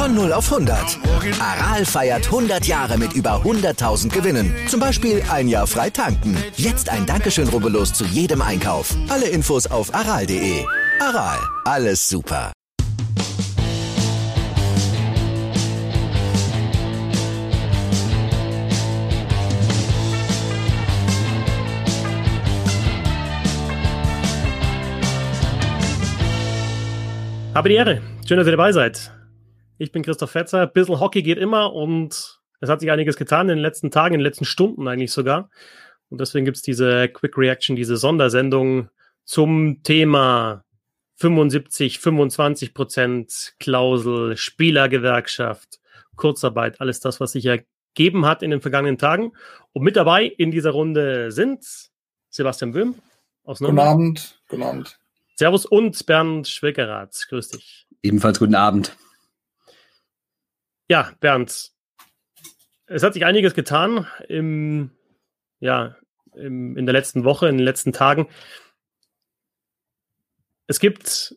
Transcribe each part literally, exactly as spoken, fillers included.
Von null auf hundert. Aral feiert hundert Jahre mit über hunderttausend Gewinnen. Zum Beispiel ein Jahr frei tanken. Jetzt ein Dankeschön, rubbellos zu jedem Einkauf. Alle Infos auf aral punkt de. Aral, alles super. Habe die Ehre. Schön, dass ihr dabei seid. Ich bin Christoph Fetzer. Ein bisschen Hockey geht immer und es hat sich einiges getan in den letzten Tagen, in den letzten Stunden eigentlich sogar. Und deswegen gibt es diese Quick Reaction, diese Sondersendung zum Thema fünfundsiebzig, fünfundzwanzig Prozent Klausel, Spielergewerkschaft, Kurzarbeit, alles das, was sich ergeben hat in den vergangenen Tagen. Und mit dabei in dieser Runde sind Sebastian Böhm aus Nürnberg. Guten Abend. Guten Abend. Servus und Bernd Schwickerath. Grüß dich. Ebenfalls guten Abend. Ja, Bernd, es hat sich einiges getan im, ja, im, in der letzten Woche, in den letzten Tagen. Es gibt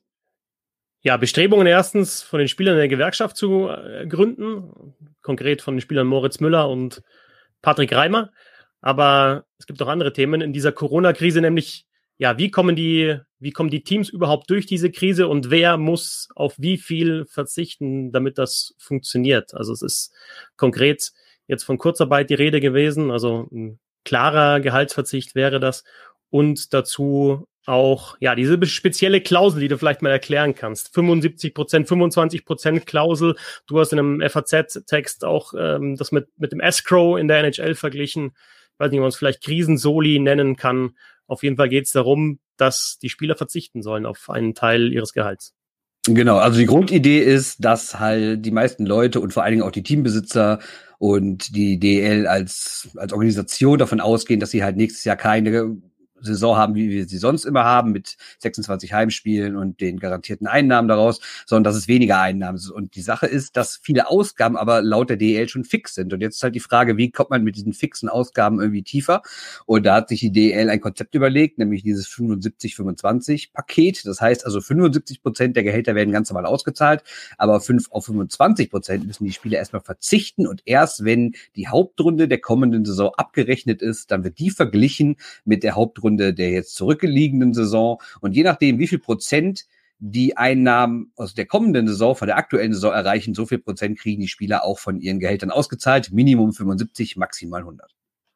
ja Bestrebungen erstens von den Spielern eine Gewerkschaft zu äh, gründen, konkret von den Spielern Moritz Müller und Patrick Reimer. Aber es gibt auch andere Themen in dieser Corona-Krise, nämlich ja, wie kommen die, wie kommen die Teams überhaupt durch diese Krise und wer muss auf wie viel verzichten, damit das funktioniert? Also es ist konkret jetzt von Kurzarbeit die Rede gewesen, also ein klarer Gehaltsverzicht wäre das und dazu auch, ja, diese spezielle Klausel, die du vielleicht mal erklären kannst. fünfundsiebzig Prozent, fünfundzwanzig Prozent Klausel. Du hast in einem F A Z-Text auch ähm, das mit, mit dem Escrow in der N H L verglichen. Ich weiß nicht, ob man es vielleicht Krisensoli nennen kann. Auf jeden Fall geht es darum, dass die Spieler verzichten sollen auf einen Teil ihres Gehalts. Genau, also die Grundidee ist, dass halt die meisten Leute und vor allen Dingen auch die Teambesitzer und die D E L als als Organisation davon ausgehen, dass sie halt nächstes Jahr keine Saison haben, wie wir sie sonst immer haben, mit sechsundzwanzig Heimspielen und den garantierten Einnahmen daraus, sondern dass es weniger Einnahmen sind. Und die Sache ist, dass viele Ausgaben aber laut der D E L schon fix sind. Und jetzt ist halt die Frage, wie kommt man mit diesen fixen Ausgaben irgendwie tiefer? Und da hat sich die D E L ein Konzept überlegt, nämlich dieses fünfundsiebzig fünfundzwanzig Paket. Das heißt also fünfundsiebzig Prozent der Gehälter werden ganz normal ausgezahlt, aber fünf auf fünfundzwanzig Prozent müssen die Spieler erstmal verzichten. Und erst wenn die Hauptrunde der kommenden Saison abgerechnet ist, dann wird die verglichen mit der Hauptrunde der jetzt zurückliegenden Saison. Und je nachdem, wie viel Prozent die Einnahmen aus der kommenden Saison, von der aktuellen Saison erreichen, so viel Prozent kriegen die Spieler auch von ihren Gehältern ausgezahlt. Minimum fünfundsiebzig, maximal hundert.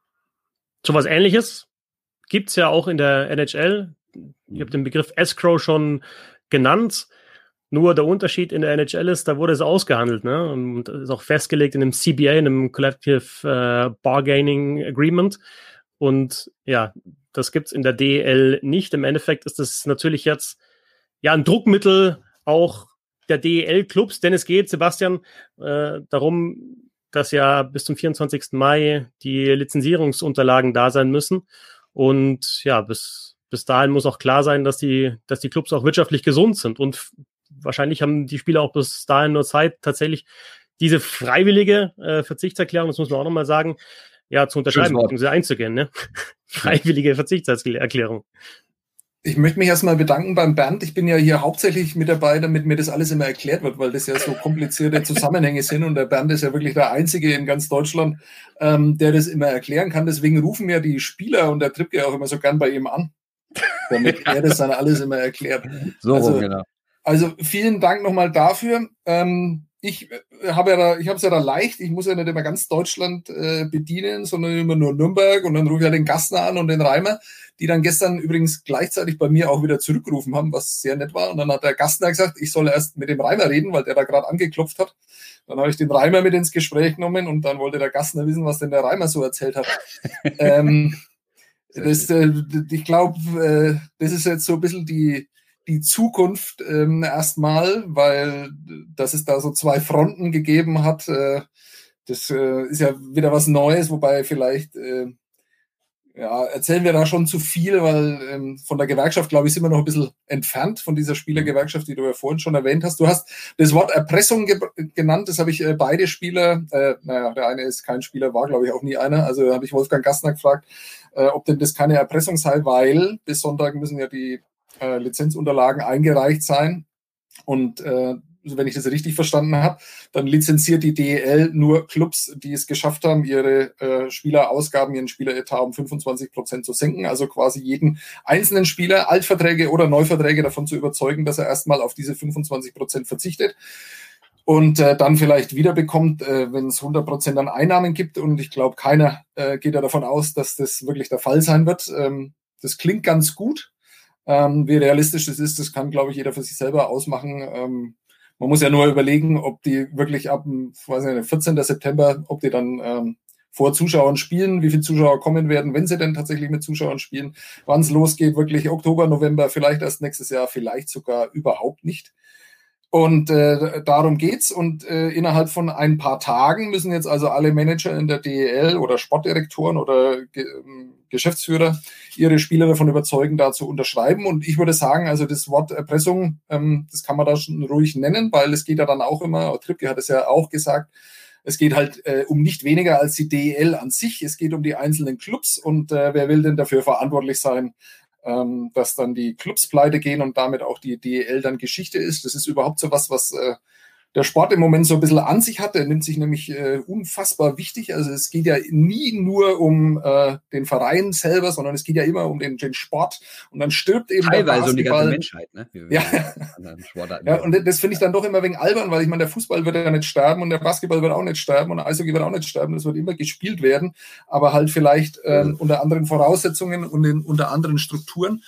So was Ähnliches gibt's ja auch in der N H L. Ich habe den Begriff Escrow schon genannt. Nur der Unterschied in der N H L ist, da wurde es ausgehandelt, ne? Und ist auch festgelegt in einem C B A, in einem Collective äh, Bargaining Agreement. Und ja, das gibt's in der D E L nicht. Im Endeffekt ist das natürlich jetzt ja ein Druckmittel auch der D E L-Clubs, denn es geht, Sebastian, äh, darum, dass ja bis zum vierundzwanzigsten Mai die Lizenzierungsunterlagen da sein müssen. Und ja, bis bis dahin muss auch klar sein, dass die dass die Clubs auch wirtschaftlich gesund sind. Und f- wahrscheinlich haben die Spieler auch bis dahin nur Zeit, tatsächlich diese freiwillige äh, Verzichtserklärung, das muss man auch nochmal sagen, ja, zu unterschreiben, beziehungsweise einzugehen, ne? Freiwillige Verzichtserklärung. Ich möchte mich erstmal bedanken beim Bernd. Ich bin ja hier hauptsächlich mit dabei, damit mir das alles immer erklärt wird, weil das ja so komplizierte Zusammenhänge sind und der Bernd ist ja wirklich der Einzige in ganz Deutschland, ähm, der das immer erklären kann. Deswegen rufen ja die Spieler und der Tripke auch immer so gern bei ihm an, damit er das dann alles immer erklärt. So, also, genau. Also vielen Dank nochmal dafür. Ähm, Ich habe ja da, ich habe es ja da leicht. Ich muss ja nicht immer ganz Deutschland äh, bedienen, sondern immer nur Nürnberg und dann rufe ich ja den Gastner an und den Reimer, die dann gestern übrigens gleichzeitig bei mir auch wieder zurückgerufen haben, was sehr nett war. Und dann hat der Gastner gesagt, ich soll erst mit dem Reimer reden, weil der da gerade angeklopft hat. Dann habe ich den Reimer mit ins Gespräch genommen und dann wollte der Gastner wissen, was denn der Reimer so erzählt hat. ähm, das, äh, ich glaube, äh, das ist jetzt so ein bisschen die die Zukunft ähm, erstmal, weil dass es da so zwei Fronten gegeben hat, äh, das äh, ist ja wieder was Neues, wobei vielleicht äh, ja, erzählen wir da schon zu viel, weil ähm, von der Gewerkschaft, glaube ich, sind wir noch ein bisschen entfernt von dieser Spielergewerkschaft, die du ja vorhin schon erwähnt hast. Du hast das Wort Erpressung ge- genannt, das habe ich äh, beide Spieler, äh, naja, der eine ist kein Spieler, war, glaube ich, auch nie einer, also habe ich Wolfgang Gastner gefragt, äh, ob denn das keine Erpressung sei, weil bis Sonntag müssen ja die äh, Lizenzunterlagen eingereicht sein und äh, wenn ich das richtig verstanden habe, dann lizenziert die D E L nur Clubs, die es geschafft haben, ihre äh, Spielerausgaben, ihren Spieleretat um fünfundzwanzig Prozent zu senken. Also quasi jeden einzelnen Spieler, Altverträge oder Neuverträge davon zu überzeugen, dass er erstmal auf diese fünfundzwanzig Prozent verzichtet. Und äh, dann vielleicht wiederbekommt, äh, wenn es hundert Prozent an Einnahmen gibt. Und ich glaube, keiner äh, geht ja davon aus, dass das wirklich der Fall sein wird. Ähm, das klingt ganz gut. Ähm, wie realistisch das ist, das kann, glaube ich, jeder für sich selber ausmachen. Ähm, man muss ja nur überlegen, ob die wirklich ab dem weiß nicht, vierzehnten September, ob die dann ähm, vor Zuschauern spielen, wie viele Zuschauer kommen werden, wenn sie denn tatsächlich mit Zuschauern spielen, wann es losgeht, wirklich Oktober, November, vielleicht erst nächstes Jahr, vielleicht sogar überhaupt nicht. Und äh, darum geht's. Und äh, innerhalb von ein paar Tagen müssen jetzt also alle Manager in der D E L oder Sportdirektoren oder Ge- Geschäftsführer ihre Spieler davon überzeugen, da zu unterschreiben. Und ich würde sagen, also das Wort Erpressung, ähm, das kann man da schon ruhig nennen, weil es geht ja dann auch immer, Trippke hat es ja auch gesagt, es geht halt äh, um nicht weniger als die D E L an sich. Es geht um die einzelnen Clubs. Und äh, wer will denn dafür verantwortlich sein, dass dann die Clubs pleite gehen und damit auch die D E L dann Geschichte ist. Das ist überhaupt so was, was äh, der Sport im Moment so ein bisschen an sich hat. Er nimmt sich nämlich äh, unfassbar wichtig. Also es geht ja nie nur um äh, den Verein selber, sondern es geht ja immer um den, den Sport. Und dann stirbt eben teilweise der Basketball. um die ganze Menschheit. Ne? Wie ja, ja, und das finde ich dann doch immer wegen albern, weil ich meine, der Fußball wird ja nicht sterben und der Basketball wird auch nicht sterben und der Eishockey wird auch nicht sterben. Das wird immer gespielt werden, aber halt vielleicht äh, mhm. unter anderen Voraussetzungen und in, unter anderen Strukturen.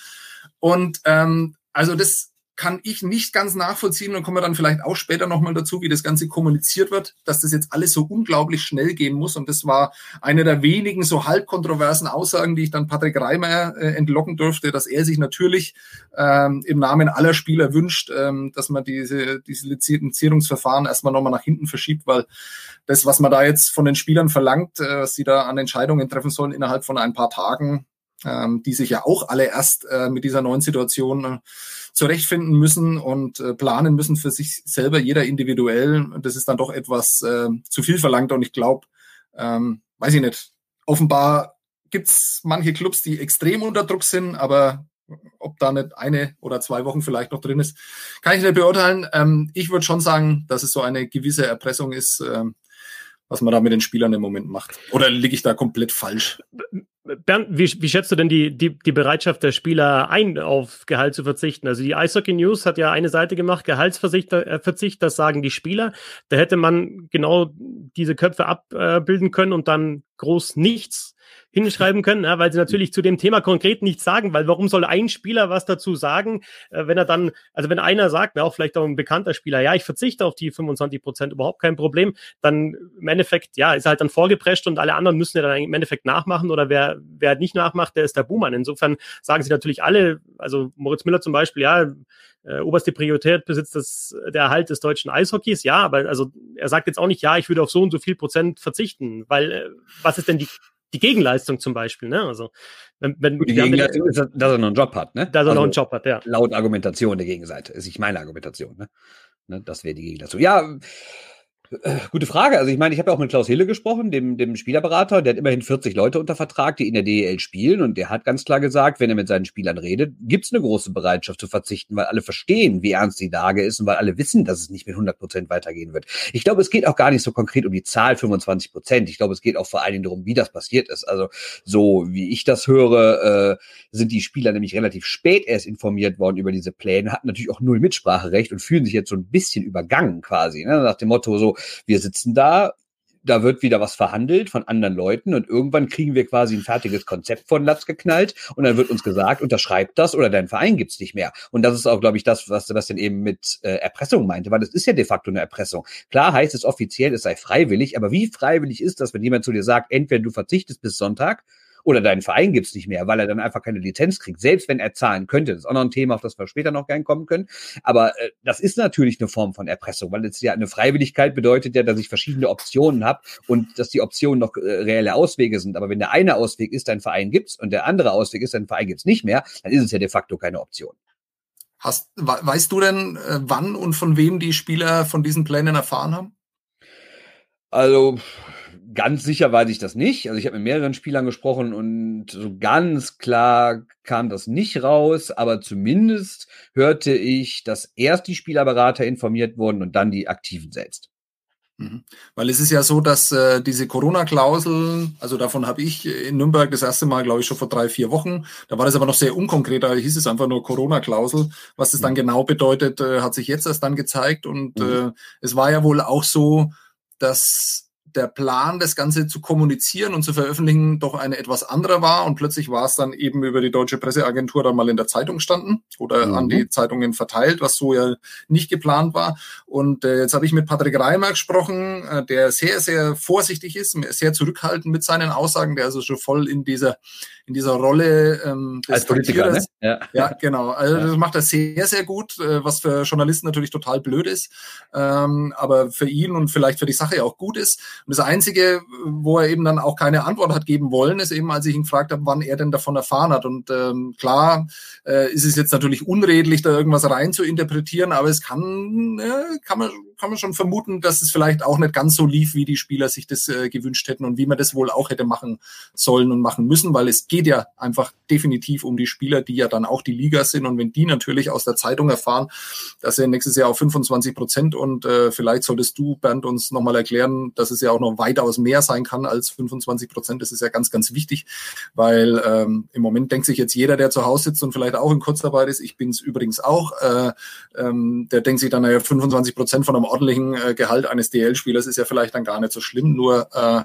Und ähm, also das kann ich nicht ganz nachvollziehen und kommen wir dann vielleicht auch später nochmal dazu, wie das Ganze kommuniziert wird, dass das jetzt alles so unglaublich schnell gehen muss. Und das war eine der wenigen so halb kontroversen Aussagen, die ich dann Patrick Reimer äh, entlocken durfte, dass er sich natürlich ähm, im Namen aller Spieler wünscht, ähm, dass man diese, diese Lizenzierungsverfahren erstmal nochmal nach hinten verschiebt, weil das, was man da jetzt von den Spielern verlangt, äh, was sie da an Entscheidungen treffen sollen innerhalb von ein paar Tagen, ähm, die sich ja auch alle erst äh, mit dieser neuen Situation äh, zurechtfinden müssen und äh, planen müssen für sich selber, jeder individuell. Das ist dann doch etwas äh, zu viel verlangt und ich glaube, ähm, weiß ich nicht, offenbar gibt's manche Clubs, die extrem unter Druck sind, aber ob da nicht eine oder zwei Wochen vielleicht noch drin ist, kann ich nicht beurteilen. Ähm, ich würde schon sagen, dass es so eine gewisse Erpressung ist, äh, was man da mit den Spielern im Moment macht. Oder liege ich da komplett falsch? Bernd, wie, wie schätzt du denn die, die, die Bereitschaft der Spieler ein, auf Gehalt zu verzichten? Also die Eishockey News hat ja eine Seite gemacht, Gehaltsverzicht, äh, Verzicht, das sagen die Spieler. Da hätte man genau diese Köpfe abbilden können und dann groß nichts hinschreiben können, ja, weil sie natürlich zu dem Thema konkret nichts sagen, weil warum soll ein Spieler was dazu sagen, äh, wenn er dann, also wenn einer sagt, ja, auch vielleicht auch ein bekannter Spieler, ja, ich verzichte auf die fünfundzwanzig Prozent, überhaupt kein Problem, dann im Endeffekt, ja, ist er halt dann vorgeprescht und alle anderen müssen ja dann im Endeffekt nachmachen oder wer, wer nicht nachmacht, der ist der Buhmann. Insofern sagen sie natürlich alle, also Moritz Müller zum Beispiel, ja, äh, oberste Priorität besitzt das, der Erhalt des deutschen Eishockeys, ja, aber also er sagt jetzt auch nicht, ja, ich würde auf so und so viel Prozent verzichten, weil äh, was ist denn die Die Gegenleistung zum Beispiel, ne? Also wenn, wenn die Gegenleistung ist, dass er noch einen Job hat, ne? Dass er also, noch einen Job hat, ja. Laut Argumentation der Gegenseite. Ist nicht meine Argumentation, ne? ne das wäre die Gegenleistung. Ja, äh, gute Frage. Also ich meine, ich habe ja auch mit Klaus Hille gesprochen, dem, dem Spielerberater, der hat immerhin vierzig Leute unter Vertrag, die in der D E L spielen und der hat ganz klar gesagt, wenn er mit seinen Spielern redet, gibt's eine große Bereitschaft zu verzichten, weil alle verstehen, wie ernst die Lage ist und weil alle wissen, dass es nicht mit hundert Prozent weitergehen wird. Ich glaube, es geht auch gar nicht so konkret um die Zahl fünfundzwanzig Prozent. Ich glaube, es geht auch vor allen Dingen darum, wie das passiert ist. Also so wie ich das höre, äh, sind die Spieler nämlich relativ spät erst informiert worden über diese Pläne, hatten natürlich auch null Mitspracherecht und fühlen sich jetzt so ein bisschen übergangen quasi, ne? Nach dem Motto so, wir sitzen da, da wird wieder was verhandelt von anderen Leuten und irgendwann kriegen wir quasi ein fertiges Konzept von Latz geknallt und dann wird uns gesagt, unterschreib das oder dein Verein gibt's nicht mehr. Und das ist auch, glaube ich, das, was Sebastian eben mit äh, Erpressung meinte, weil das ist ja de facto eine Erpressung. Klar heißt es offiziell, es sei freiwillig, aber wie freiwillig ist das, wenn jemand zu dir sagt, entweder du verzichtest bis Sonntag oder deinen Verein gibt's nicht mehr, weil er dann einfach keine Lizenz kriegt, selbst wenn er zahlen könnte. Das ist auch noch ein Thema, auf das wir später noch gern kommen können. Aber äh, das ist natürlich eine Form von Erpressung, weil es ja eine Freiwilligkeit bedeutet ja, dass ich verschiedene Optionen habe und dass die Optionen noch äh, reelle Auswege sind. Aber wenn der eine Ausweg ist, dein Verein gibt's und der andere Ausweg ist, dein Verein gibt's nicht mehr, dann ist es ja de facto keine Option. Hast, weißt du denn, äh, wann und von wem die Spieler von diesen Plänen erfahren haben? Also ganz sicher weiß ich das nicht. Also ich habe mit mehreren Spielern gesprochen und so ganz klar kam das nicht raus, aber zumindest hörte ich, dass erst die Spielerberater informiert wurden und dann die Aktiven selbst. Mhm. Weil es ist ja so, dass äh, diese Corona-Klauseln, also davon habe ich in Nürnberg das erste Mal, glaube ich, schon vor drei, vier Wochen, da war das aber noch sehr unkonkret, da hieß es einfach nur Corona-Klausel. Was das dann genau bedeutet, äh, hat sich jetzt erst dann gezeigt und mhm. äh, es war ja wohl auch so, dass der Plan, das Ganze zu kommunizieren und zu veröffentlichen, doch eine etwas andere war und plötzlich war es dann eben über die Deutsche Presseagentur dann mal in der Zeitung standen oder mhm. an die Zeitungen verteilt, was so ja nicht geplant war. Und äh, jetzt habe ich mit Patrick Reimer gesprochen, äh, der sehr, sehr vorsichtig ist, sehr zurückhaltend mit seinen Aussagen, der also schon voll in dieser in dieser Rolle ähm, des als Politiker, ne? Ja. ja, genau. Also das macht er sehr, sehr gut, äh, was für Journalisten natürlich total blöd ist, ähm, aber für ihn und vielleicht für die Sache auch gut ist. Und das Einzige, wo er eben dann auch keine Antwort hat geben wollen, ist eben, als ich ihn gefragt habe, wann er denn davon erfahren hat. Und ähm, klar äh, ist es jetzt natürlich unredlich, da irgendwas rein zu interpretieren, aber es kann, äh, kann man kann man schon vermuten, dass es vielleicht auch nicht ganz so lief, wie die Spieler sich das äh, gewünscht hätten und wie man das wohl auch hätte machen sollen und machen müssen, weil es geht ja einfach definitiv um die Spieler, die ja dann auch die Liga sind und wenn die natürlich aus der Zeitung erfahren, dass er nächstes Jahr auf fünfundzwanzig Prozent und äh, vielleicht solltest du, Bernd, uns nochmal erklären, dass es ja auch noch weitaus mehr sein kann als fünfundzwanzig Prozent, das ist ja ganz, ganz wichtig, weil ähm, im Moment denkt sich jetzt jeder, der zu Hause sitzt und vielleicht auch in Kurzarbeit ist, ich bin es übrigens auch, äh, ähm, der denkt sich dann, naja, fünfundzwanzig Prozent von einem ordentlichen äh, Gehalt eines D L-Spielers ist ja vielleicht dann gar nicht so schlimm, nur äh,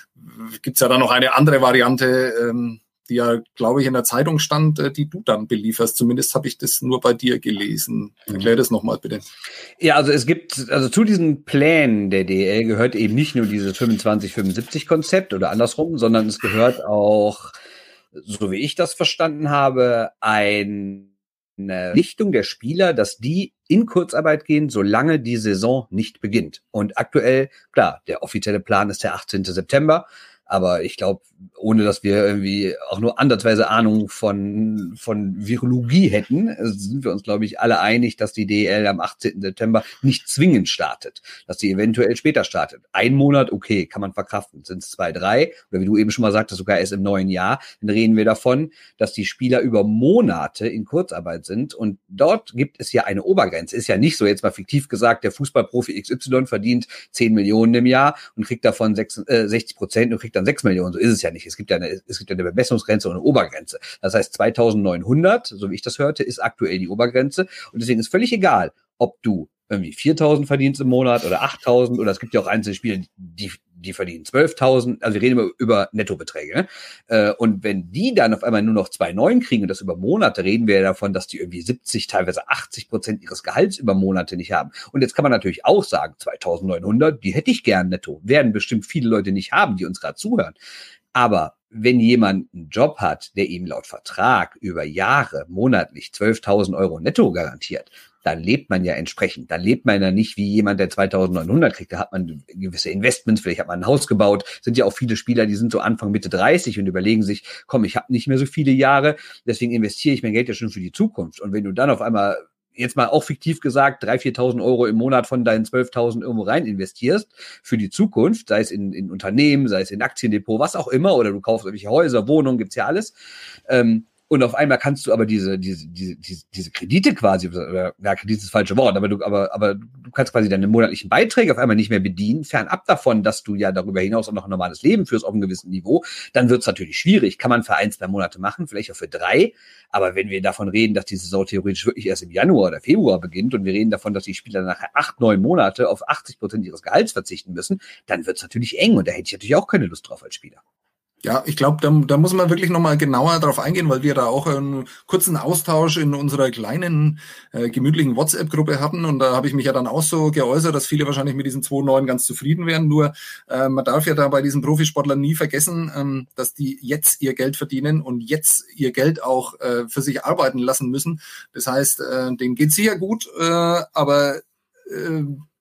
gibt es ja dann noch eine andere Variante, ähm, die ja, glaube ich, in der Zeitung stand, äh, die du dann belieferst. Zumindest habe ich das nur bei dir gelesen. Erklär das nochmal bitte. Ja, also es gibt, also zu diesen Plänen der D L gehört eben nicht nur dieses fünfundzwanzig fünfundsiebzig Konzept oder andersrum, sondern es gehört auch, so wie ich das verstanden habe, ein eine Richtung der Spieler, dass die in Kurzarbeit gehen, solange die Saison nicht beginnt. Und aktuell, klar, der offizielle Plan ist der achtzehnten September, aber ich glaube, ohne dass wir irgendwie auch nur ansatzweise Ahnung von von Virologie hätten, sind wir uns, glaube ich, alle einig, dass die D E L am achtzehnten September nicht zwingend startet, dass sie eventuell später startet. Ein Monat, okay, kann man verkraften. Sind es zwei, drei, oder wie du eben schon mal sagtest, sogar erst im neuen Jahr, dann reden wir davon, dass die Spieler über Monate in Kurzarbeit sind und dort gibt es ja eine Obergrenze. Ist ja nicht so, jetzt mal fiktiv gesagt, der Fußballprofi X Y verdient zehn Millionen im Jahr und kriegt davon sechzig Prozent und kriegt dann sechs Millionen. So ist es ja nicht. Es gibt ja eine, es gibt ja eine Bemessungsgrenze und eine Obergrenze. Das heißt, zweitausendneunhundert, so wie ich das hörte, ist aktuell die Obergrenze. Und deswegen ist völlig egal, ob du irgendwie viertausend verdienst im Monat oder achttausend oder es gibt ja auch einzelne Spieler, die, die verdienen zwölftausend. Also wir reden über, über Nettobeträge. Ne? Und wenn die dann auf einmal nur noch zwei Komma neun kriegen und das über Monate, reden wir ja davon, dass die irgendwie siebzig, teilweise achtzig Prozent ihres Gehalts über Monate nicht haben. Und jetzt kann man natürlich auch sagen, zweitausendneunhundert, die hätte ich gern netto. Werden bestimmt viele Leute nicht haben, die uns gerade zuhören. Aber wenn jemand einen Job hat, der ihm laut Vertrag über Jahre monatlich zwölftausend Euro netto garantiert, dann lebt man ja entsprechend. Dann lebt man ja nicht wie jemand, der zweitausendneunhundert kriegt. Da hat man gewisse Investments, vielleicht hat man ein Haus gebaut. Sind ja auch viele Spieler, die sind so Anfang, Mitte dreißig und überlegen sich, komm, ich habe nicht mehr so viele Jahre, deswegen investiere ich mein Geld ja schon für die Zukunft. Und wenn du dann auf einmal, jetzt mal auch fiktiv gesagt, dreitausend, viertausend Euro im Monat von deinen zwölftausend irgendwo rein investierst für die Zukunft, sei es in, in Unternehmen, sei es in Aktiendepot, was auch immer, oder du kaufst irgendwelche Häuser, Wohnungen, gibt's ja alles, ähm, und auf einmal kannst du aber diese, diese, diese, diese, diese Kredite quasi, oder, ja, Kredit ist das falsche Wort, aber du, aber, aber du kannst quasi deine monatlichen Beiträge auf einmal nicht mehr bedienen, fernab davon, dass du ja darüber hinaus auch noch ein normales Leben führst auf einem gewissen Niveau, dann wird's natürlich schwierig. Kann man für ein, zwei Monate machen, vielleicht auch für drei, aber wenn wir davon reden, dass die Saison theoretisch wirklich erst im Januar oder Februar beginnt und wir reden davon, dass die Spieler nachher acht, neun Monate auf achtzig Prozent ihres Gehalts verzichten müssen, dann wird's natürlich eng und da hätte ich natürlich auch keine Lust drauf als Spieler. Ja, ich glaube, da, da muss man wirklich nochmal genauer drauf eingehen, weil wir da auch einen kurzen Austausch in unserer kleinen, äh, gemütlichen WhatsApp-Gruppe hatten. Und da habe ich mich ja dann auch so geäußert, dass viele wahrscheinlich mit diesen zwei Komma neun ganz zufrieden wären. Nur äh, man darf ja da bei diesen Profisportlern nie vergessen, ähm, dass die jetzt ihr Geld verdienen und jetzt ihr Geld auch äh, für sich arbeiten lassen müssen. Das heißt, äh, denen geht's sicher gut, äh, aber äh,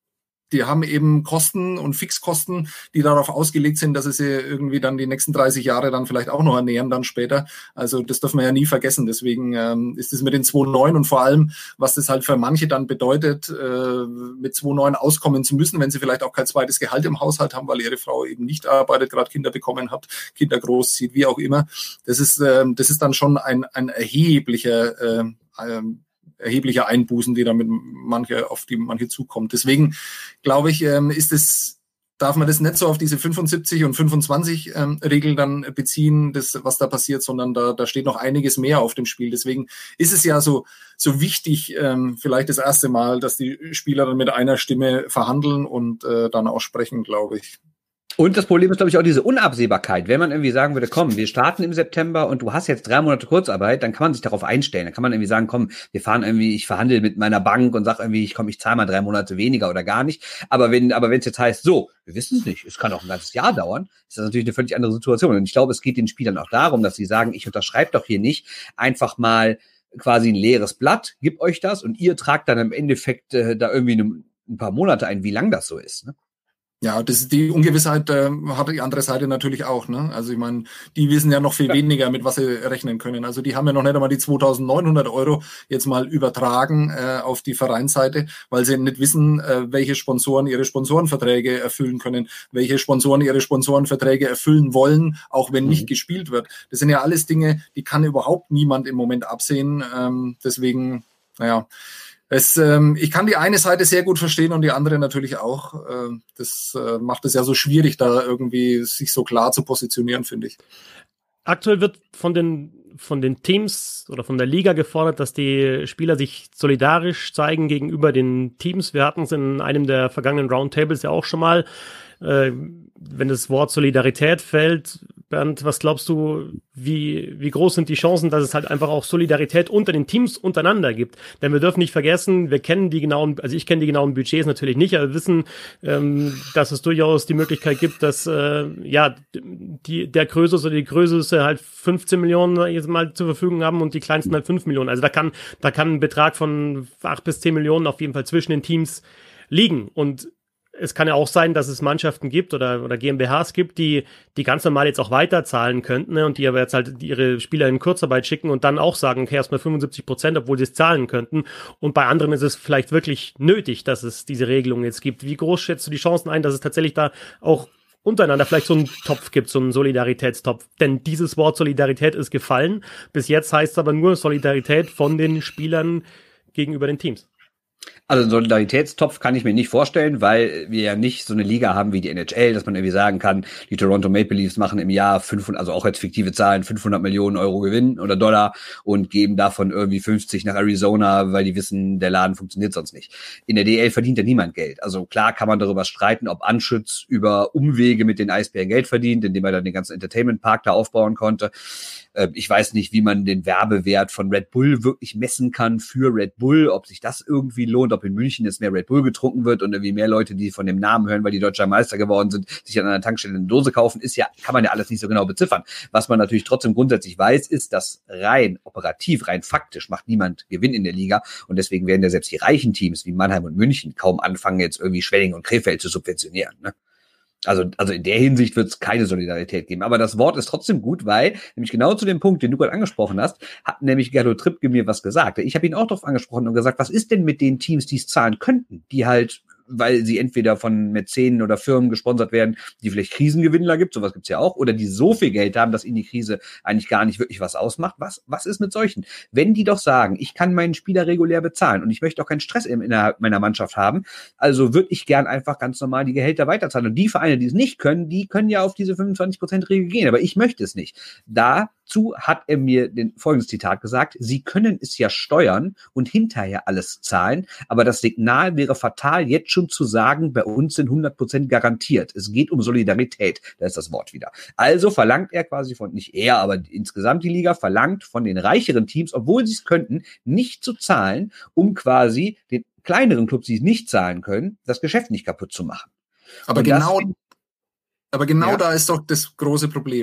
die haben eben Kosten und Fixkosten, die darauf ausgelegt sind, dass sie sie irgendwie dann die nächsten dreißig Jahre dann vielleicht auch noch ernähren dann später. Also das dürfen wir ja nie vergessen. Deswegen ähm, ist es mit den zwei Komma neun und vor allem, was das halt für manche dann bedeutet, äh, mit zwei Komma neun auskommen zu müssen, wenn sie vielleicht auch kein zweites Gehalt im Haushalt haben, weil ihre Frau eben nicht arbeitet, gerade Kinder bekommen hat, Kinder großzieht, wie auch immer. Das ist, äh, das ist dann schon ein, ein erheblicher äh, ähm, erhebliche Einbußen, die damit manche, auf die manche zukommt. Deswegen glaube ich, ähm, ist es, darf man das nicht so auf diese fünfundsiebzig und fünfundzwanzig ähm, Regeln dann beziehen, das, was da passiert, sondern da, da steht noch einiges mehr auf dem Spiel. Deswegen ist es ja so, so wichtig, ähm, vielleicht das erste Mal, dass die Spieler dann mit einer Stimme verhandeln und äh, dann auch sprechen, glaube ich. Und das Problem ist, glaube ich, auch diese Unabsehbarkeit. Wenn man irgendwie sagen würde, komm, wir starten im September und du hast jetzt drei Monate Kurzarbeit, dann kann man sich darauf einstellen. Dann kann man irgendwie sagen, komm, wir fahren irgendwie, ich verhandle mit meiner Bank und sag irgendwie, ich komm, ich zahle mal drei Monate weniger oder gar nicht. Aber wenn, aber wenn es jetzt heißt, so, wir wissen es nicht, es kann auch ein ganzes Jahr dauern, ist das natürlich eine völlig andere Situation. Und ich glaube, es geht den Spielern auch darum, dass sie sagen, ich unterschreibe doch hier nicht einfach mal quasi ein leeres Blatt, gib euch das und ihr tragt dann im Endeffekt äh, da irgendwie ne, ein paar Monate ein, wie lang das so ist, ne? Ja, das ist die Ungewissheit äh, hat die andere Seite natürlich auch, ne? Also ich meine, die wissen ja noch viel ja. weniger, mit was sie rechnen können. Also die haben ja noch nicht einmal die zweitausendneunhundert Euro jetzt mal übertragen äh, auf die Vereinsseite, weil sie nicht wissen, äh, welche Sponsoren ihre Sponsorenverträge erfüllen können, welche Sponsoren ihre Sponsorenverträge erfüllen wollen, auch wenn mhm. nicht gespielt wird. Das sind ja alles Dinge, die kann überhaupt niemand im Moment absehen. Ähm, deswegen, naja, Es, ähm, ich kann die eine Seite sehr gut verstehen und die andere natürlich auch. Äh, das äh, macht es ja so schwierig, da irgendwie sich so klar zu positionieren, finde ich. Aktuell wird von den, von den Teams oder von der Liga gefordert, dass die Spieler sich solidarisch zeigen gegenüber den Teams. Wir hatten es in einem der vergangenen Roundtables ja auch schon mal. Äh, wenn das Wort Solidarität fällt, Bernd, was glaubst du, wie, wie groß sind die Chancen, dass es halt einfach auch Solidarität unter den Teams untereinander gibt? Denn wir dürfen nicht vergessen, wir kennen die genauen, also ich kenne die genauen Budgets natürlich nicht, aber wir wissen, ähm, dass es durchaus die Möglichkeit gibt, dass äh, ja die der Größte oder die Größte halt fünfzehn Millionen jetzt mal zur Verfügung haben und die kleinsten halt fünf Millionen. Also da kann da kann ein Betrag von acht bis zehn Millionen auf jeden Fall zwischen den Teams liegen. Und es kann ja auch sein, dass es Mannschaften gibt oder, oder G m b Hs gibt, die, die ganz normal jetzt auch weiterzahlen könnten, ne, und die aber jetzt halt ihre Spieler in Kurzarbeit schicken und dann auch sagen, okay, erstmal fünfundsiebzig Prozent, obwohl sie es zahlen könnten. Und bei anderen ist es vielleicht wirklich nötig, dass es diese Regelung jetzt gibt. Wie groß schätzt du die Chancen ein, dass es tatsächlich da auch untereinander vielleicht so einen Topf gibt, so einen Solidaritätstopf? Denn dieses Wort Solidarität ist gefallen. Bis jetzt heißt es aber nur Solidarität von den Spielern gegenüber den Teams. Also einen Solidaritätstopf kann ich mir nicht vorstellen, weil wir ja nicht so eine Liga haben wie die N H L, dass man irgendwie sagen kann, die Toronto Maple Leafs machen im Jahr fünfhundert, also auch jetzt fiktive Zahlen, fünfhundert Millionen Euro Gewinn oder Dollar und geben davon irgendwie fünfzig nach Arizona, weil die wissen, der Laden funktioniert sonst nicht. In der D L verdient ja niemand Geld. Also klar kann man darüber streiten, ob Anschütz über Umwege mit den Eisbären Geld verdient, indem er dann den ganzen Entertainment-Park da aufbauen konnte. Ich weiß nicht, wie man den Werbewert von Red Bull wirklich messen kann für Red Bull, ob sich das irgendwie lohnt, ob in München jetzt mehr Red Bull getrunken wird und irgendwie mehr Leute, die von dem Namen hören, weil die Deutscher Meister geworden sind, sich an einer Tankstelle eine Dose kaufen, ist ja, kann man ja alles nicht so genau beziffern. Was man natürlich trotzdem grundsätzlich weiß, ist, dass rein operativ, rein faktisch macht niemand Gewinn in der Liga und deswegen werden ja selbst die reichen Teams wie Mannheim und München kaum anfangen, jetzt irgendwie Schwenning und Krefeld zu subventionieren, ne? Also, also in der Hinsicht wird es keine Solidarität geben. Aber das Wort ist trotzdem gut, weil, nämlich genau zu dem Punkt, den du gerade angesprochen hast, hat nämlich Gernot Trippke mir was gesagt. Ich habe ihn auch darauf angesprochen und gesagt, was ist denn mit den Teams, die es zahlen könnten, die halt, weil sie entweder von Mäzenen oder Firmen gesponsert werden, die vielleicht Krisengewinnler gibt, sowas gibt's ja auch, oder die so viel Geld haben, dass ihnen die Krise eigentlich gar nicht wirklich was ausmacht. Was, was ist mit solchen? Wenn die doch sagen, ich kann meinen Spieler regulär bezahlen und ich möchte auch keinen Stress innerhalb meiner Mannschaft haben, also würde ich gern einfach ganz normal die Gehälter weiterzahlen. Und die Vereine, die es nicht können, die können ja auf diese fünfundzwanzig Prozent Regel gehen, aber ich möchte es nicht. Da Dazu hat er mir den folgendes Zitat gesagt: Sie können es ja steuern und hinterher alles zahlen, aber das Signal wäre fatal, jetzt schon zu sagen, bei uns sind hundert Prozent garantiert. Es geht um Solidarität. Da ist das Wort wieder. Also verlangt er quasi von, nicht er, aber insgesamt die Liga verlangt von den reicheren Teams, obwohl sie es könnten, nicht zu zahlen, um quasi den kleineren Clubs, die es nicht zahlen können, das Geschäft nicht kaputt zu machen. Aber und genau, das, aber genau ja. da ist doch das große Problem.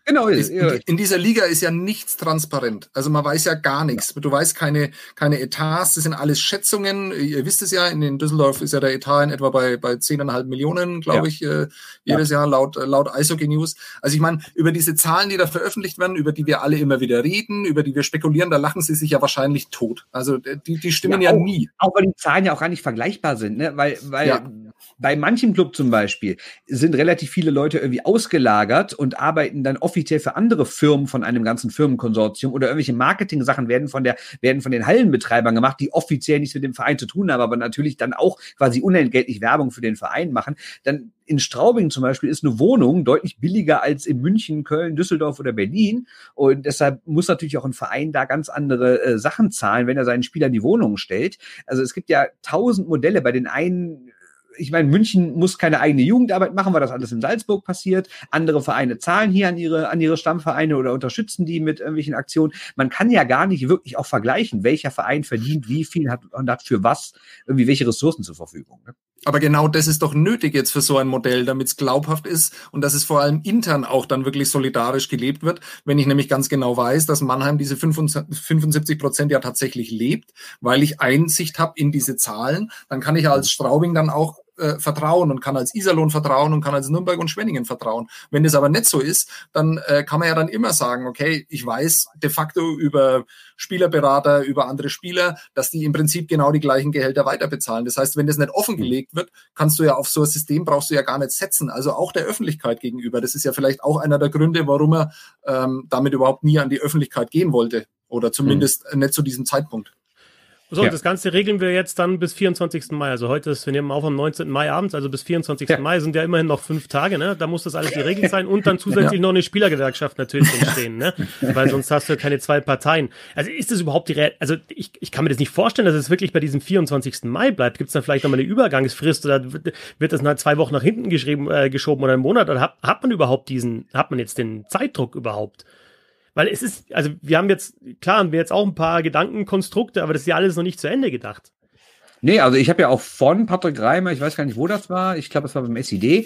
Genau, ist, in, in dieser Liga ist ja nichts transparent. Also man weiß ja gar nichts. Du weißt keine, keine Etats, das sind alles Schätzungen. Ihr wisst es ja, in Düsseldorf ist ja der Etat in etwa bei, bei zehn Komma fünf Millionen, glaube ja. ich, äh, jedes ja. Jahr laut, laut Eishockey News. Also ich meine, über diese Zahlen, die da veröffentlicht werden, über die wir alle immer wieder reden, über die wir spekulieren, da lachen sie sich ja wahrscheinlich tot. Also die, die stimmen ja, ja auch, nie. Auch weil die Zahlen ja auch gar nicht vergleichbar sind, ne? Weil, weil ja. bei manchem Club zum Beispiel sind relativ viele Leute irgendwie ausgelagert und arbeiten dann offiziell für andere Firmen von einem ganzen Firmenkonsortium oder irgendwelche Marketing-Sachen werden von der, werden von den Hallenbetreibern gemacht, die offiziell nichts mit dem Verein zu tun haben, aber natürlich dann auch quasi unentgeltlich Werbung für den Verein machen. Dann in Straubing zum Beispiel ist eine Wohnung deutlich billiger als in München, Köln, Düsseldorf oder Berlin. Und deshalb muss natürlich auch ein Verein da ganz andere äh, Sachen zahlen, wenn er seinen Spielern die Wohnungen stellt. Also es gibt ja tausend Modelle. Bei den einen, ich meine, München muss keine eigene Jugendarbeit machen, weil das alles in Salzburg passiert. Andere Vereine zahlen hier an ihre, an ihre Stammvereine oder unterstützen die mit irgendwelchen Aktionen. Man kann ja gar nicht wirklich auch vergleichen, welcher Verein verdient wie viel hat und hat für was irgendwie welche Ressourcen zur Verfügung. Ne? Aber genau das ist doch nötig jetzt für so ein Modell, damit es glaubhaft ist und dass es vor allem intern auch dann wirklich solidarisch gelebt wird. Wenn ich nämlich ganz genau weiß, dass Mannheim diese fünfundsiebzig Prozent ja tatsächlich lebt, weil ich Einsicht habe in diese Zahlen, dann kann ich als Straubing dann auch äh, vertrauen und kann als Iserlohn vertrauen und kann als Nürnberg und Schwenningen vertrauen. Wenn das aber nicht so ist, dann äh, kann man ja dann immer sagen, okay, ich weiß de facto über Spielerberater, über andere Spieler, dass die im Prinzip genau die gleichen Gehälter weiterbezahlen. Das heißt, wenn das nicht offengelegt wird, kannst du ja auf so ein System, brauchst du ja gar nicht setzen. Also auch der Öffentlichkeit gegenüber. Das ist ja vielleicht auch einer der Gründe, warum er ähm, damit überhaupt nie an die Öffentlichkeit gehen wollte. Oder zumindest mhm. nicht zu diesem Zeitpunkt. So, ja. das Ganze regeln wir jetzt dann bis vierundzwanzigsten Mai. Also heute ist, wir nehmen auf am neunzehnten Mai abends, also bis vierundzwanzigsten Ja. Mai sind ja immerhin noch fünf Tage, ne? Da muss das alles geregelt sein und dann zusätzlich ja. noch eine Spielergewerkschaft natürlich entstehen, ne? Weil sonst hast du keine zwei Parteien. Also ist das überhaupt die Real, also ich, ich kann mir das nicht vorstellen, dass es wirklich bei diesem vierundzwanzigsten Mai bleibt. Gibt es dann vielleicht nochmal eine Übergangsfrist oder wird das nach zwei Wochen nach hinten geschrieben, äh, geschoben oder einen Monat? Oder hat, hat man überhaupt diesen, hat man jetzt den Zeitdruck überhaupt? Weil es ist, also wir haben jetzt, klar haben wir jetzt auch ein paar Gedankenkonstrukte, aber das ist ja alles noch nicht zu Ende gedacht. Nee, also ich habe ja auch von Patrick Reimer, ich weiß gar nicht, wo das war, ich glaube, es war beim S I D,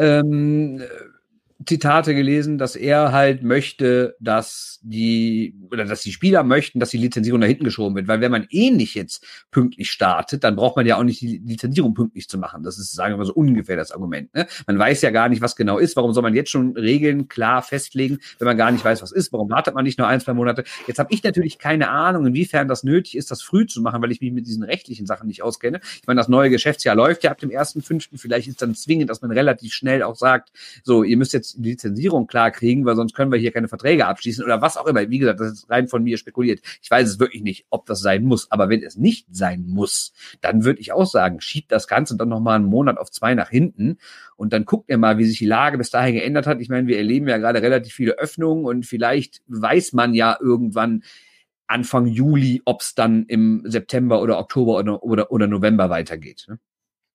ähm, Zitate gelesen, dass er halt möchte, dass die, oder dass die Spieler möchten, dass die Lizenzierung da hinten geschoben wird, weil wenn man eh nicht jetzt pünktlich startet, dann braucht man ja auch nicht die Lizenzierung pünktlich zu machen. Das ist, sagen wir mal, so ungefähr das Argument, ne? Man weiß ja gar nicht, was genau ist. Warum soll man jetzt schon Regeln klar festlegen, wenn man gar nicht weiß, was ist? Warum wartet man nicht nur ein, zwei Monate? Jetzt habe ich natürlich keine Ahnung, inwiefern das nötig ist, das früh zu machen, weil ich mich mit diesen rechtlichen Sachen nicht auskenne. Ich meine, das neue Geschäftsjahr läuft ja ab dem ersten fünften Vielleicht ist dann zwingend, dass man relativ schnell auch sagt, so, ihr müsst jetzt die Lizenzierung klar kriegen, weil sonst können wir hier keine Verträge abschließen oder was auch immer. Wie gesagt, das ist rein von mir spekuliert. Ich weiß es wirklich nicht, ob das sein muss. Aber wenn es nicht sein muss, dann würde ich auch sagen, schiebt das Ganze dann nochmal einen Monat auf zwei nach hinten und dann guckt ihr mal, wie sich die Lage bis dahin geändert hat. Ich meine, wir erleben ja gerade relativ viele Öffnungen und vielleicht weiß man ja irgendwann Anfang Juli, ob es dann im September oder Oktober oder, oder, oder November weitergeht. Ne?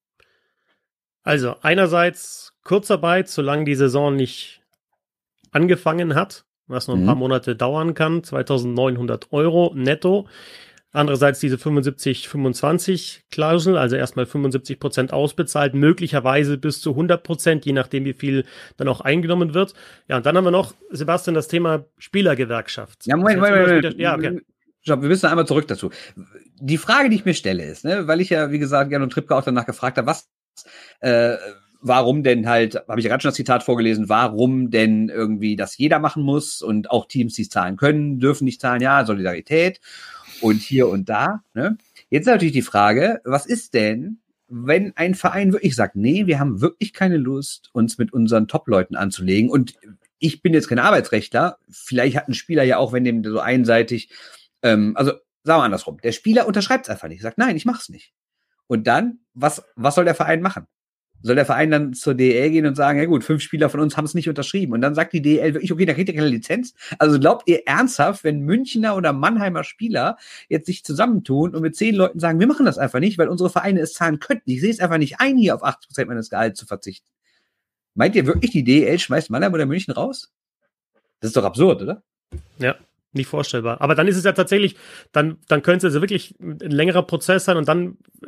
Also einerseits Kurzarbeit, solange die Saison nicht angefangen hat, was noch ein mhm. paar Monate dauern kann, zweitausendneunhundert Euro netto. Andererseits diese fünfundsiebzig fünfundzwanzig Klausel, also erstmal fünfundsiebzig Prozent ausbezahlt, möglicherweise bis zu hundert Prozent, je nachdem wie viel dann auch eingenommen wird. Ja, und dann haben wir noch, Sebastian, das Thema Spielergewerkschaft. Ja, Moment, Moment, Moment. Ja, okay. Wir müssen einmal zurück dazu. Die Frage, die ich mir stelle, ist, ne, weil ich ja, wie gesagt, Jan und Tripke auch danach gefragt habe, was äh, warum denn halt, habe ich ja gerade schon das Zitat vorgelesen, warum denn irgendwie das jeder machen muss und auch Teams, die es zahlen können, dürfen nicht zahlen, ja, Solidarität und hier und da. Ne? Jetzt ist natürlich die Frage, was ist denn, wenn ein Verein wirklich sagt, nee, wir haben wirklich keine Lust, uns mit unseren Top-Leuten anzulegen und ich bin jetzt kein Arbeitsrechtler, vielleicht hat ein Spieler ja auch, wenn dem so einseitig, ähm, also sagen wir andersrum, der Spieler unterschreibt es einfach nicht, sagt, nein, ich mach's nicht. Und dann, was, was soll der Verein machen? Soll der Verein dann zur D E L gehen und sagen, ja gut, fünf Spieler von uns haben es nicht unterschrieben. Und dann sagt die D E L wirklich, okay, da kriegt ihr keine Lizenz. Also glaubt ihr ernsthaft, wenn Münchner oder Mannheimer Spieler jetzt sich zusammentun und mit zehn Leuten sagen, wir machen das einfach nicht, weil unsere Vereine es zahlen könnten. Ich sehe es einfach nicht ein, hier auf achtzig Prozent meines Gehalts zu verzichten. Meint ihr wirklich, die D E L schmeißt Mannheim oder München raus? Das ist doch absurd, oder? Ja. Nicht vorstellbar. Aber dann ist es ja tatsächlich, dann, dann könnte es also wirklich ein längerer Prozess sein und dann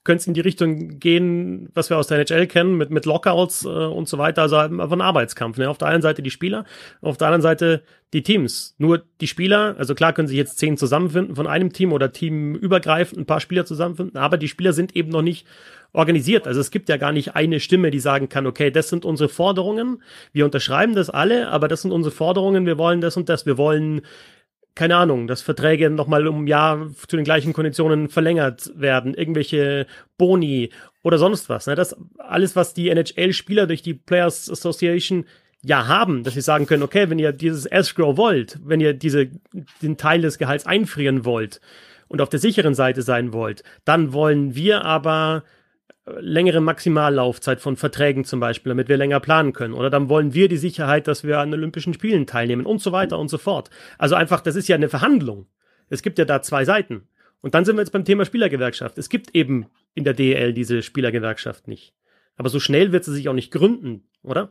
könnte es in die Richtung gehen, was wir aus der N H L kennen, mit, mit Lockouts äh, und so weiter, also einfach ein Arbeitskampf. Ne? Auf der einen Seite die Spieler, auf der anderen Seite die Teams. Nur die Spieler, also klar können sich jetzt zehn zusammenfinden von einem Team oder teamübergreifend ein paar Spieler zusammenfinden, aber die Spieler sind eben noch nicht organisiert. Also es gibt ja gar nicht eine Stimme, die sagen kann, okay, das sind unsere Forderungen, wir unterschreiben das alle, aber das sind unsere Forderungen, wir wollen das und das, wir wollen, keine Ahnung, dass Verträge nochmal um ein Jahr zu den gleichen Konditionen verlängert werden, irgendwelche Boni oder sonst was. Ne? Das alles, was die N H L-Spieler durch die Players Association ja haben, dass sie sagen können, okay, wenn ihr dieses Escrow wollt, wenn ihr diese, den Teil des Gehalts einfrieren wollt und auf der sicheren Seite sein wollt, dann wollen wir aber längere Maximallaufzeit von Verträgen zum Beispiel, damit wir länger planen können. Oder dann wollen wir die Sicherheit, dass wir an Olympischen Spielen teilnehmen und so weiter und so fort. Also einfach, das ist ja eine Verhandlung. Es gibt ja da zwei Seiten. Und dann sind wir jetzt beim Thema Spielergewerkschaft. Es gibt eben in der D E L diese Spielergewerkschaft nicht. Aber so schnell wird sie sich auch nicht gründen, oder?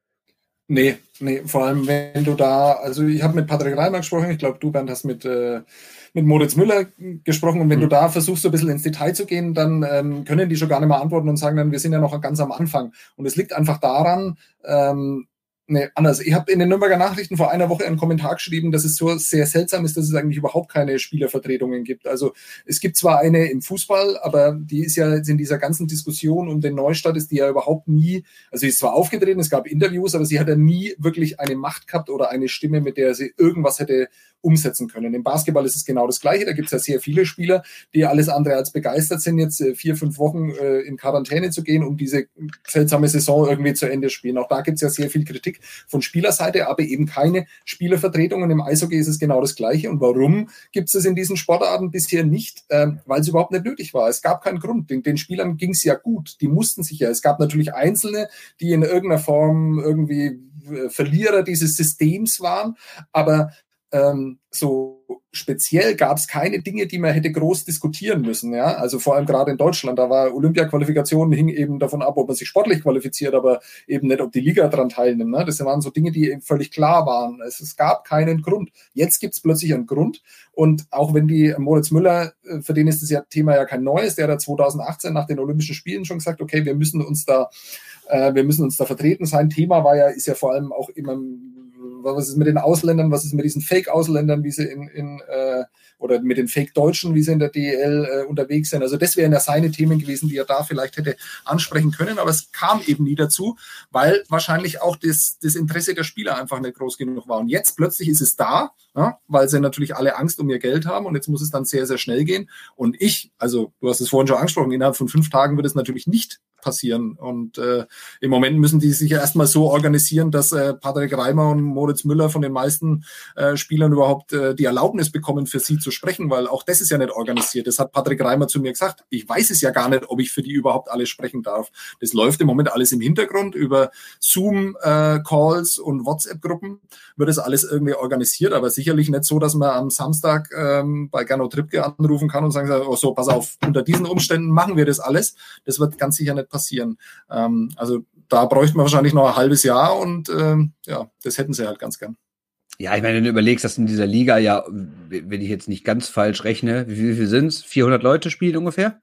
Nee, nee, vor allem wenn du da, also ich habe mit Patrick Reimer gesprochen, ich glaube, du, Bernd, hast mit, äh, mit Moritz Müller gesprochen und wenn mhm. du da versuchst, so ein bisschen ins Detail zu gehen, dann ähm, können die schon gar nicht mehr antworten und sagen dann, wir sind ja noch ganz am Anfang. Und es liegt einfach daran, ähm, nee, anders. Ich habe in den Nürnberger Nachrichten vor einer Woche einen Kommentar geschrieben, dass es so sehr seltsam ist, dass es eigentlich überhaupt keine Spielervertretungen gibt. Also es gibt zwar eine im Fußball, aber die ist ja jetzt in dieser ganzen Diskussion um den Neustart ist die ja überhaupt nie, also sie ist zwar aufgetreten, es gab Interviews, aber sie hat ja nie wirklich eine Macht gehabt oder eine Stimme, mit der sie irgendwas hätte umsetzen können. Im Basketball ist es genau das Gleiche. Da gibt es ja sehr viele Spieler, die alles andere als begeistert sind, jetzt äh, vier, fünf Wochen äh, in Quarantäne zu gehen, um diese seltsame Saison irgendwie zu Ende spielen. Auch da gibt es ja sehr viel Kritik von Spielerseite, aber eben keine Spielervertretungen. Im Eishockey ist es genau das Gleiche. Und warum gibt es es in diesen Sportarten bisher nicht? Ähm, weil es überhaupt nicht nötig war. Es gab keinen Grund. Den, den Spielern ging es ja gut. Die mussten sich ja. Es gab natürlich Einzelne, die in irgendeiner Form irgendwie äh, Verlierer dieses Systems waren, aber Ähm, so speziell gab es keine Dinge, die man hätte groß diskutieren müssen. Ja, also vor allem gerade in Deutschland, da war Olympia-Qualifikation, hing eben davon ab, ob man sich sportlich qualifiziert, aber eben nicht, ob die Liga daran teilnimmt. Ne? Das waren so Dinge, die eben völlig klar waren. Es, es gab keinen Grund. Jetzt gibt es plötzlich einen Grund. Und auch wenn die Moritz Müller, für den ist das ja Thema ja kein neues, der hat zwanzig achtzehn nach den Olympischen Spielen schon gesagt, okay, wir müssen uns da, äh, wir müssen uns da vertreten. Sein Thema war ja, ist ja vor allem auch immer, was ist mit den Ausländern, was ist mit diesen Fake-Ausländern, wie sie in, in äh, oder mit den Fake-Deutschen, wie sie in der D E L äh, unterwegs sind. Also das wären ja seine Themen gewesen, die er da vielleicht hätte ansprechen können, aber es kam eben nie dazu, weil wahrscheinlich auch das, das Interesse der Spieler einfach nicht groß genug war. Und jetzt plötzlich ist es da, ja, weil sie natürlich alle Angst um ihr Geld haben und jetzt muss es dann sehr, sehr schnell gehen. Und ich, also du hast es vorhin schon angesprochen, innerhalb von fünf Tagen wird es natürlich nicht passieren. Und äh, im Moment müssen die sich ja erstmal so organisieren, dass äh, Patrick Reimer und Moritz Müller von den meisten äh, Spielern überhaupt äh, die Erlaubnis bekommen, für sie zu sprechen, weil auch das ist ja nicht organisiert. Das hat Patrick Reimer zu mir gesagt. Ich weiß es ja gar nicht, ob ich für die überhaupt alle sprechen darf. Das läuft im Moment alles im Hintergrund über Zoom-Calls äh, und WhatsApp-Gruppen wird das alles irgendwie organisiert, aber sicherlich nicht so, dass man am Samstag ähm, bei Gernot Trippke anrufen kann und sagen, oh so, pass auf, unter diesen Umständen machen wir das alles. Das wird ganz sicher nicht passieren. Ähm, also da bräuchte man wahrscheinlich noch ein halbes Jahr und ähm, ja, das hätten sie halt ganz gern. Ja, ich meine, wenn du überlegst, dass in dieser Liga ja, wenn ich jetzt nicht ganz falsch rechne, wie viel sind's? vierhundert Leute spielen ungefähr?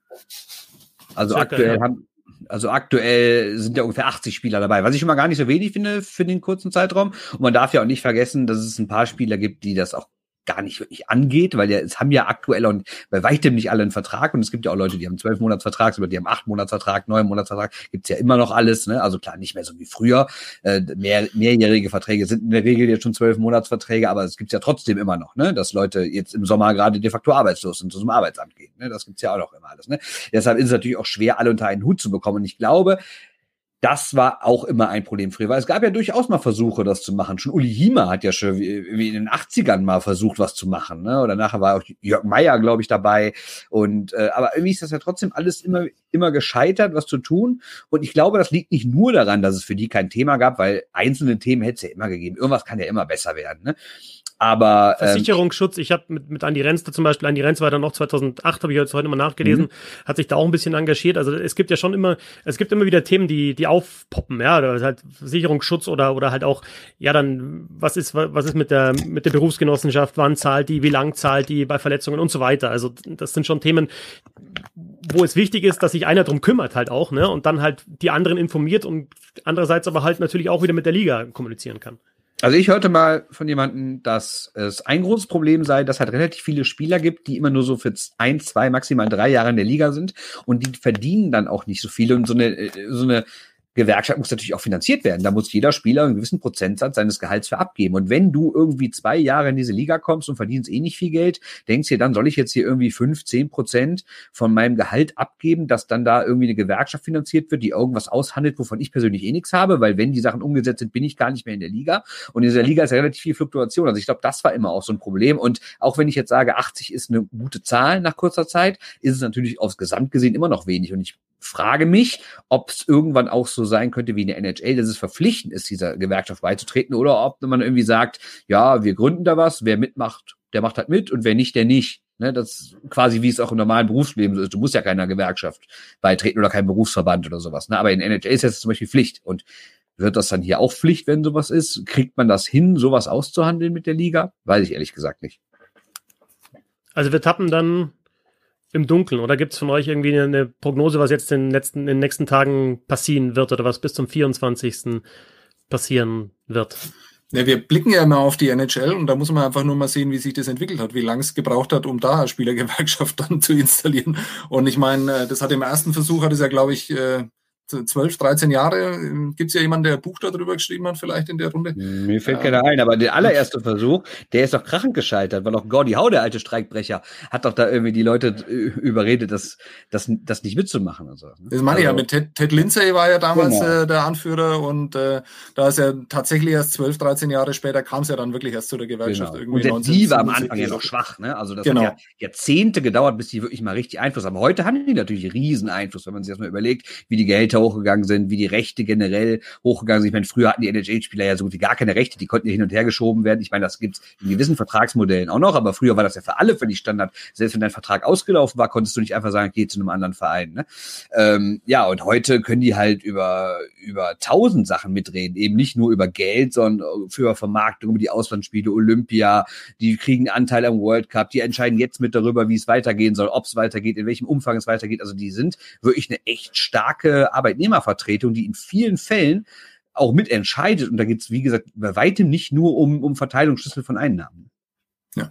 Also Circa, aktuell ja. haben, also aktuell sind ja ungefähr achtzig Spieler dabei, was ich schon mal gar nicht so wenig finde für den kurzen Zeitraum. Und man darf ja auch nicht vergessen, dass es ein paar Spieler gibt, die das auch gar nicht wirklich angeht, weil ja, es haben ja aktuell und bei weitem nicht alle einen Vertrag und es gibt ja auch Leute, die haben zwölf Monats Vertrag, die haben acht Monats Vertrag, neun Monats Vertrag, gibt's ja immer noch alles, ne? Also klar, nicht mehr so wie früher. Äh, mehr, mehrjährige Verträge sind in der Regel jetzt schon zwölf Monats Verträge, aber es gibt's ja trotzdem immer noch, ne? Dass Leute jetzt im Sommer gerade de facto arbeitslos sind, zum Arbeitsamt gehen, ne? Das gibt's ja auch noch immer alles, ne? Deshalb ist es natürlich auch schwer, alle unter einen Hut zu bekommen und ich glaube, das war auch immer ein Problem früher, weil es gab ja durchaus mal Versuche, das zu machen. Schon Uli Hiemer hat ja schon wie in den achtzigern mal versucht, was zu machen, ne? Oder nachher war auch Jörg Meier, glaube ich, dabei. Und äh, aber irgendwie ist das ja trotzdem alles immer immer gescheitert, was zu tun. Und ich glaube, das liegt nicht nur daran, dass es für die kein Thema gab, weil einzelne Themen hätte es ja immer gegeben. Irgendwas kann ja immer besser werden, ne? Aber ähm, Versicherungsschutz, ich habe mit, mit Andi Renz zum Beispiel, Andi Renz war dann noch zweitausendacht, habe ich jetzt heute mal nachgelesen, mhm. hat sich da auch ein bisschen engagiert. Also es gibt ja schon immer, es gibt immer wieder Themen, die die aufpoppen, ja, oder halt Versicherungsschutz oder oder halt auch, ja dann, was ist was ist mit der mit der Berufsgenossenschaft, wann zahlt die, wie lang zahlt die bei Verletzungen und so weiter. Also das sind schon Themen, wo es wichtig ist, dass sich einer drum kümmert halt auch, ne? Und dann halt die anderen informiert und andererseits aber halt natürlich auch wieder mit der Liga kommunizieren kann. Also ich hörte mal von jemandem, dass es ein großes Problem sei, dass halt relativ viele Spieler gibt, die immer nur so für ein, zwei, maximal drei Jahre in der Liga sind und die verdienen dann auch nicht so viel und so eine, so eine Gewerkschaft muss natürlich auch finanziert werden. Da muss jeder Spieler einen gewissen Prozentsatz seines Gehalts für abgeben. Und wenn du irgendwie zwei Jahre in diese Liga kommst und verdienst eh nicht viel Geld, denkst dir, dann soll ich jetzt hier irgendwie fünf, zehn Prozent von meinem Gehalt abgeben, dass dann da irgendwie eine Gewerkschaft finanziert wird, die irgendwas aushandelt, wovon ich persönlich eh nichts habe, weil wenn die Sachen umgesetzt sind, bin ich gar nicht mehr in der Liga. Und in dieser Liga ist ja relativ viel Fluktuation. Also ich glaube, das war immer auch so ein Problem. Und auch wenn ich jetzt sage, achtzig ist eine gute Zahl nach kurzer Zeit, ist es natürlich aufs Gesamt gesehen immer noch wenig. Und ich frage mich, ob es irgendwann auch so sein könnte wie in der N H L, dass es verpflichtend ist, dieser Gewerkschaft beizutreten, oder ob man irgendwie sagt, ja, wir gründen da was, wer mitmacht, der macht halt mit und wer nicht, der nicht. Ne, das ist quasi, wie es auch im normalen Berufsleben so ist. Du musst ja keiner Gewerkschaft beitreten oder keinem Berufsverband oder sowas. Ne? Aber in N H L ist das zum Beispiel Pflicht. Und wird das dann hier auch Pflicht, wenn sowas ist? Kriegt man das hin, sowas auszuhandeln mit der Liga? Weiß ich ehrlich gesagt nicht. Also wir tappen dann im Dunkeln, oder gibt es von euch irgendwie eine Prognose, was jetzt in den, letzten, in den nächsten Tagen passieren wird oder was bis zum vierundzwanzigsten passieren wird? Ja, wir blicken ja immer auf die N H L und da muss man einfach nur mal sehen, wie sich das entwickelt hat, wie lange es gebraucht hat, um da eine Spielergewerkschaft dann zu installieren. Und ich meine, das hat im ersten Versuch, hat es ja, glaube ich, zwölf, dreizehn Jahre. Gibt es ja jemanden, der ein Buch darüber geschrieben hat, vielleicht in der Runde? Mir fällt keiner ein, aber der allererste Versuch, der ist doch krachend gescheitert, weil auch Gordie Howe, der alte Streikbrecher, hat doch da irgendwie die Leute überredet, das, das, das nicht mitzumachen. Und so. Das meine ich also, ja, mit Ted, Ted Lindsay war ja damals genau. äh, der Anführer und äh, da ist ja tatsächlich erst zwölf, dreizehn Jahre später kam es ja dann wirklich erst zu der Gewerkschaft. Genau. Irgendwie und die war am Anfang ja noch schwach, ne? Also das genau. hat ja Jahrzehnte gedauert, bis die wirklich mal richtig Einfluss haben. Aber heute haben die natürlich riesen Einfluss, wenn man sich das mal überlegt, wie die Gehälter hochgegangen sind, wie die Rechte generell hochgegangen sind. Ich meine, früher hatten die N H L-Spieler ja so gut wie gar keine Rechte, die konnten ja hin und her geschoben werden. Ich meine, das gibt's in gewissen Vertragsmodellen auch noch, aber früher war das ja für alle völlig Standard. Selbst wenn dein Vertrag ausgelaufen war, konntest du nicht einfach sagen, geh zu einem anderen Verein. Ne? Ähm, ja, und heute können die halt über über tausend Sachen mitreden, eben nicht nur über Geld, sondern für Vermarktung, über die Auslandsspiele, Olympia, die kriegen Anteil am World Cup, die entscheiden jetzt mit darüber, wie es weitergehen soll, ob es weitergeht, in welchem Umfang es weitergeht. Also die sind wirklich eine echt starke Arbeitnehmervertretung, die in vielen Fällen auch mitentscheidet. Und da geht es, wie gesagt, bei weitem nicht nur um, um Verteilungsschlüssel von Einnahmen. Ja.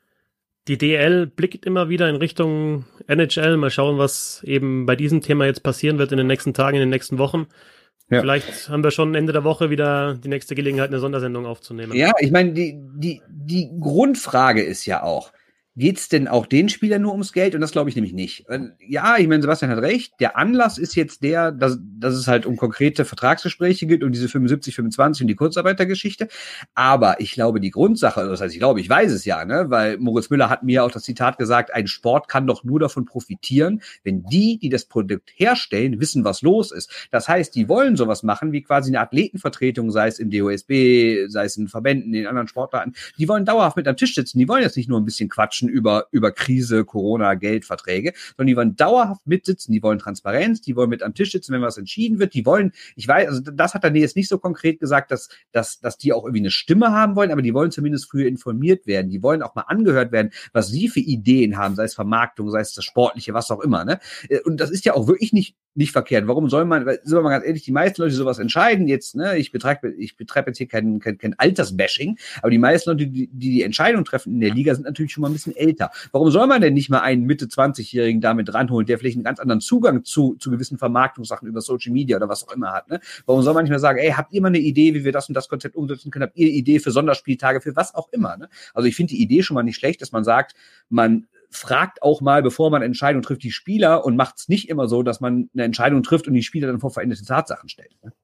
Die D L blickt immer wieder in Richtung N H L. Mal schauen, was eben bei diesem Thema jetzt passieren wird in den nächsten Tagen, in den nächsten Wochen. Ja. Vielleicht haben wir schon Ende der Woche wieder die nächste Gelegenheit, eine Sondersendung aufzunehmen. Ja, ich meine, die, die, die Grundfrage ist ja auch, geht's denn auch den Spielern nur ums Geld? Und das glaube ich nämlich nicht. Ja, ich meine, Sebastian hat recht. Der Anlass ist jetzt der, dass, dass es halt um konkrete Vertragsgespräche geht, um diese fünfundsiebzig, fünfundzwanzig und die Kurzarbeitergeschichte. Aber ich glaube, die Grundsache, das heißt, ich glaube, ich weiß es ja, ne, weil Moritz Müller hat mir auch das Zitat gesagt, ein Sport kann doch nur davon profitieren, wenn die, die das Produkt herstellen, wissen, was los ist. Das heißt, die wollen sowas machen, wie quasi eine Athletenvertretung, sei es im D O S B, sei es in Verbänden, in anderen Sportarten. Die wollen dauerhaft mit am Tisch sitzen. Die wollen jetzt nicht nur ein bisschen quatschen über, über Krise, Corona, Geldverträge, sondern die wollen dauerhaft mitsitzen, die wollen Transparenz, die wollen mit am Tisch sitzen, wenn was entschieden wird, die wollen, ich weiß, also das hat er jetzt nicht so konkret gesagt, dass, dass, dass die auch irgendwie eine Stimme haben wollen, aber die wollen zumindest früher informiert werden, die wollen auch mal angehört werden, was sie für Ideen haben, sei es Vermarktung, sei es das Sportliche, was auch immer, ne? Und das ist ja auch wirklich nicht, nicht verkehrt. Warum soll man, sind wir mal ganz ehrlich, die meisten Leute, die sowas entscheiden jetzt, ne, ich betreibe, ich betreibe jetzt hier kein, kein, kein Altersbashing, aber die meisten Leute, die, die die Entscheidung treffen in der Liga, sind natürlich schon mal ein bisschen älter. Warum soll man denn nicht mal einen Mitte zwanzigjährigen damit ranholen, der vielleicht einen ganz anderen Zugang zu, zu gewissen Vermarktungssachen über Social Media oder was auch immer hat, ne? Warum soll man nicht mal sagen, ey, habt ihr mal eine Idee, wie wir das und das Konzept umsetzen können? Habt ihr eine Idee für Sonderspieltage, für was auch immer, ne? Also ich finde die Idee schon mal nicht schlecht, dass man sagt, man fragt auch mal, bevor man Entscheidungen trifft, die Spieler und macht es nicht immer so, dass man eine Entscheidung trifft und die Spieler dann vor veränderte Tatsachen stellt. Ne?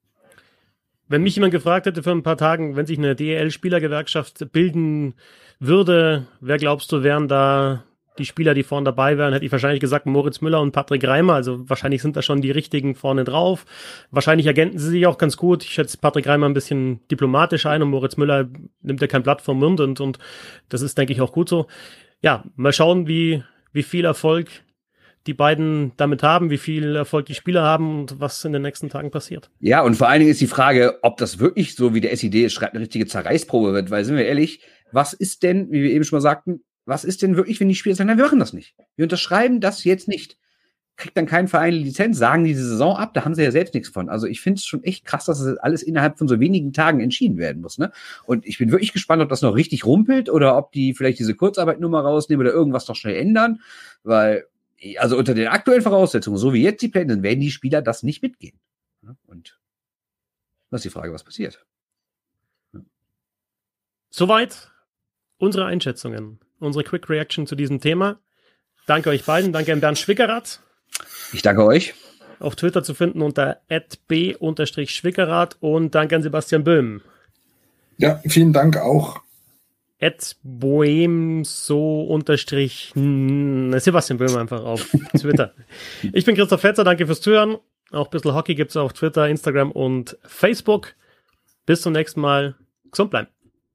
Wenn mich jemand gefragt hätte vor ein paar Tagen, wenn sich eine D E L-Spielergewerkschaft bilden würde, wer glaubst du, wären da die Spieler, die vorne dabei wären, hätte ich wahrscheinlich gesagt Moritz Müller und Patrick Reimer. Also wahrscheinlich sind da schon die richtigen vorne drauf. Wahrscheinlich ergänzen sie sich auch ganz gut. Ich schätze Patrick Reimer ein bisschen diplomatisch ein und Moritz Müller nimmt ja kein Blatt vom Mund und, und das ist, denke ich, auch gut so. Ja, mal schauen, wie, wie viel Erfolg die beiden damit haben, wie viel Erfolg die Spieler haben und was in den nächsten Tagen passiert. Ja, und vor allen Dingen ist die Frage, ob das wirklich so, wie der S I D es schreibt, eine richtige Zerreißprobe wird, weil, sind wir ehrlich, was ist denn, wie wir eben schon mal sagten, was ist denn wirklich, wenn die Spieler sagen, nein, wir machen das nicht. Wir unterschreiben das jetzt nicht. kriegt dann kein Verein eine Lizenz, sagen die Saison ab, da haben sie ja selbst nichts von. Also ich finde es schon echt krass, dass das alles innerhalb von so wenigen Tagen entschieden werden muss. Ne? Und ich bin wirklich gespannt, ob das noch richtig rumpelt oder ob die vielleicht diese Kurzarbeitnummer rausnehmen oder irgendwas noch schnell ändern, weil also unter den aktuellen Voraussetzungen, so wie jetzt die Pläne, dann werden die Spieler das nicht mitgehen. Und das ist die Frage, was passiert. Ja. Soweit unsere Einschätzungen, unsere Quick Reaction zu diesem Thema. Danke euch beiden, danke an Bernd Schwickerath. Ich danke euch. Auf Twitter zu finden unter at b schwickerath und danke an Sebastian Böhm. Ja, vielen Dank auch. At boemso unterstrich Sebastian Böhm einfach auf Twitter. Ich bin Christoph Fetzer, danke fürs Zuhören. Auch ein bisschen Hockey gibt es auf Twitter, Instagram und Facebook. Bis zum nächsten Mal. Gesund bleiben.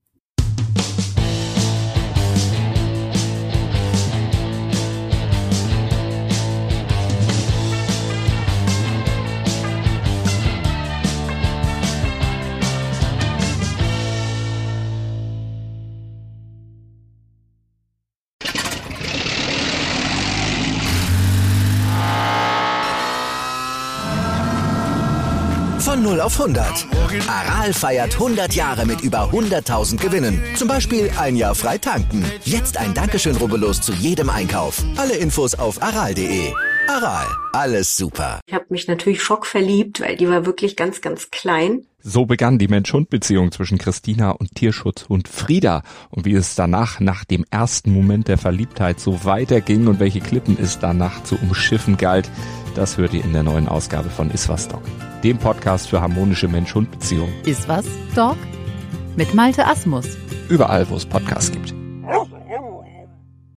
Von null auf hundert. Aral feiert hundert Jahre mit über hunderttausend Gewinnen. Zum Beispiel ein Jahr frei tanken. Jetzt ein Dankeschön, rubbellos zu jedem Einkauf. Alle Infos auf aral punkt de. Aral, alles super. Ich habe mich natürlich schockverliebt, weil die war wirklich ganz, ganz klein. So begann die Mensch-Hund-Beziehung zwischen Christina und Tierschutzhund Frieda. Und wie es danach, nach dem ersten Moment der Verliebtheit, so weiterging und welche Klippen es danach zu umschiffen galt, das hört ihr in der neuen Ausgabe von Iswas Dog, dem Podcast für harmonische Mensch-Hund-Beziehungen. Iswas Dog? Mit Malte Asmus. Überall, wo es Podcasts gibt.